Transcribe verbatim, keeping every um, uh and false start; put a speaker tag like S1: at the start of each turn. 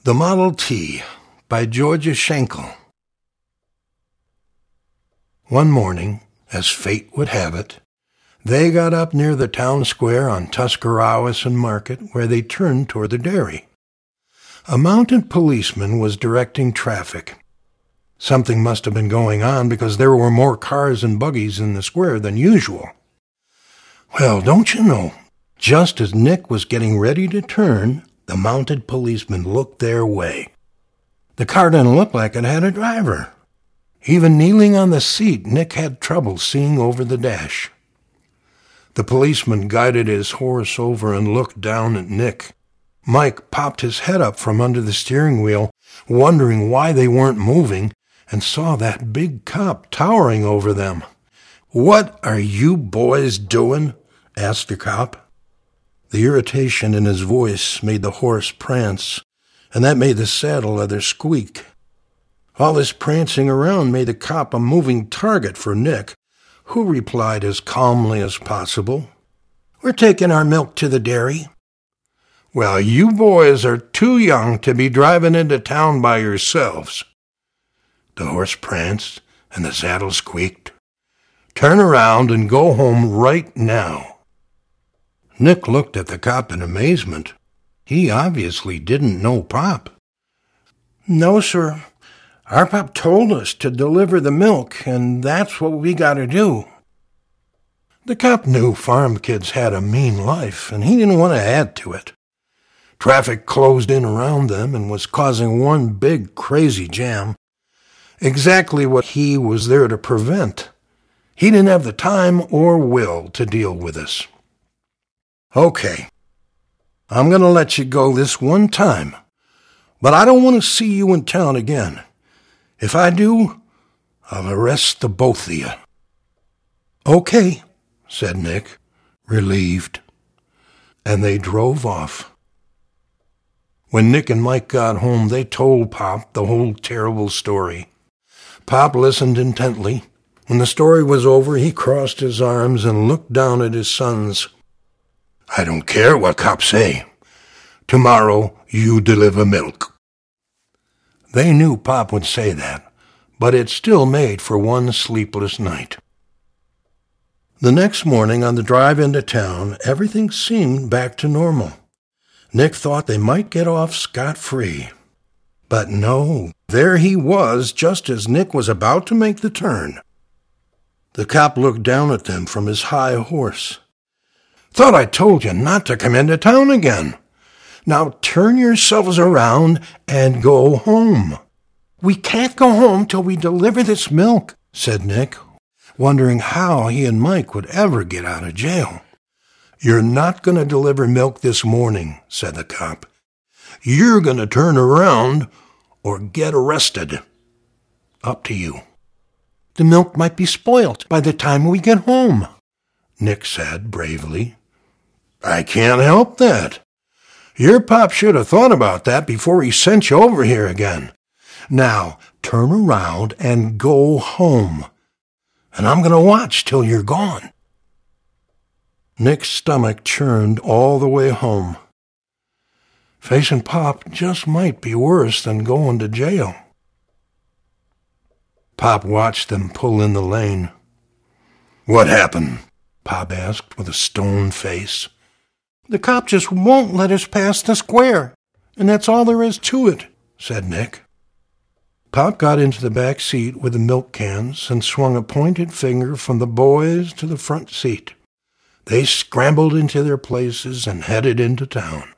S1: The Model T by Georgia Schenkel. One morning, as fate would have it, they got up near the town square on Tuscarawas and Market, where they turned toward the dairy. A mounted policeman was directing traffic. Something must have been going on because there were more cars and buggies in the square than usual. Well, don't you know, just as Nick was getting ready to turn, the mounted policeman looked their way. The car didn't look like it had a driver. Even kneeling on the seat, Nick had trouble seeing over the dash. The policeman guided his horse over and looked down at Nick. Mike popped his head up from under the steering wheel, wondering why they weren't moving, and saw that big cop towering over them. "What are you boys doing?" asked the cop. The irritation in his voice made the horse prance, and that made the saddle leather squeak. All this prancing around made the cop a moving target for Nick, who replied as calmly as possible, "We're taking our milk to the dairy." "Well, you boys are too young to be driving into town by yourselves." The horse pranced, and the saddle squeaked. "Turn around and go home right now." Nick looked at the cop in amazement. He obviously didn't know Pop. "No, sir. Our Pop told us to deliver the milk, and that's what we got to do." The cop knew farm kids had a mean life, and he didn't want to add to it. Traffic closed in around them and was causing one big crazy jam. Exactly what he was there to prevent. He didn't have the time or will to deal with this. "Okay, I'm going to let you go this one time, but I don't want to see you in town again. If I do, I'll arrest the both of you." "Okay," said Nick, relieved, and they drove off. When Nick and Mike got home, they told Pop the whole terrible story. Pop listened intently. When the story was over, he crossed his arms and looked down at his sons. "I don't care what cops say. Tomorrow you deliver milk." They knew Pop would say that, but it still made for one sleepless night. The next morning on the drive into town, everything seemed back to normal. Nick thought they might get off scot-free. But no, there he was just as Nick was about to make the turn. The cop looked down at them from his high horse. "Thought I told you not to come into town again. Now turn yourselves around and go home." "We can't go home till we deliver this milk," said Nick, wondering how he and Mike would ever get out of jail. "You're not going to deliver milk this morning," said the cop. "You're going to turn around or get arrested. Up to you." "The milk might be spoilt by the time we get home," Nick said bravely. "I can't help that. Your Pop should have thought about that before he sent you over here again. Now, turn around and go home, and I'm going to watch till you're gone." Nick's stomach churned all the way home. Facing Pop just might be worse than going to jail. Pop watched them pull in the lane. "What happened?" Pop asked with a stone face. "The cop just won't let us pass the square, and that's all there is to it," said Nick. Pop got into the back seat with the milk cans and swung a pointed finger from the boys to the front seat. They scrambled into their places and headed into town.